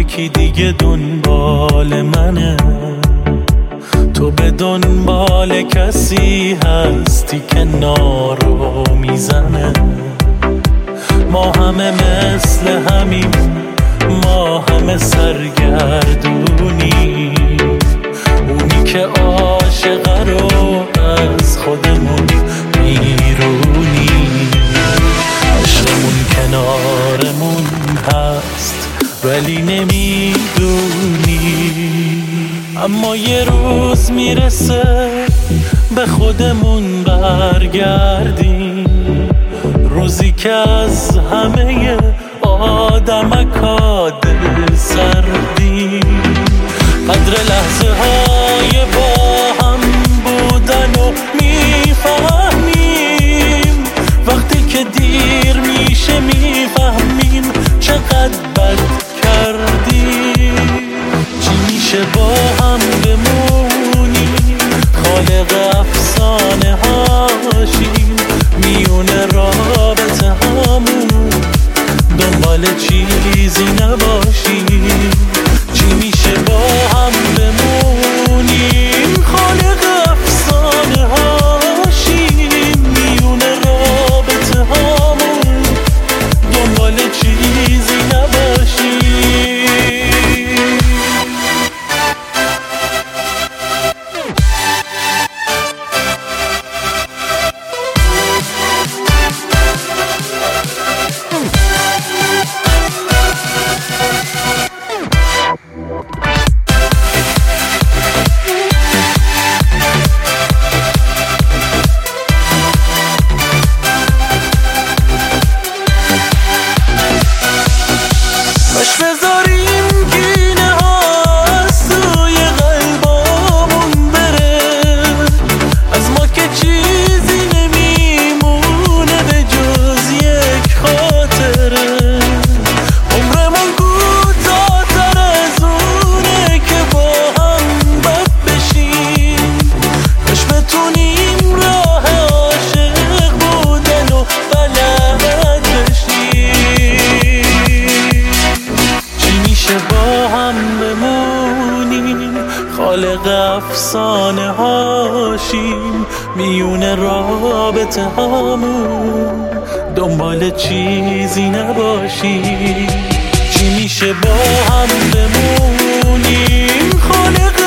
یکی دیگه دنبال منه، تو به دنبال کسی هستی که نارو میزنه. ما همه مثل همین، ما همه سرگردونی، اونی که عاشقه رو از خودمون بیرونی. عشقمون کنارمون هست ولی نمیدونی، اما یه روز میرسه به خودمون برگردیم، روزی که از همه آدمکا دل سردیم. قدر لحظه های با هم بودن و میفهمیم، وقتی که دیر میشه میفهمیم چقدر بد کردیم. چی میشه با هم بمونیم، خالق افسانه هاشیم، میونه رابطه همون دنبال چیزی نباشیم. چی میشه با هم بمونیم، خالق افسانه هاشیم، میونه رابطه همون دنبال چیزی نباشیم. باش بذاریم کینه ها از توی قلبامون بره، از ما که چیزی نمیمونه به جز یک خاطره. عمرمون کوتاه‌تر از اونه که با هم بد بشیم، کاش بتونیم راه عاشق بودن و بلد بشیم. چی میشه با هم بمونیم، خالق افسانه هاشیم، میونه رابطه همون دنبال چیزی نباشیم. چی میشه با هم بمونیم، خالق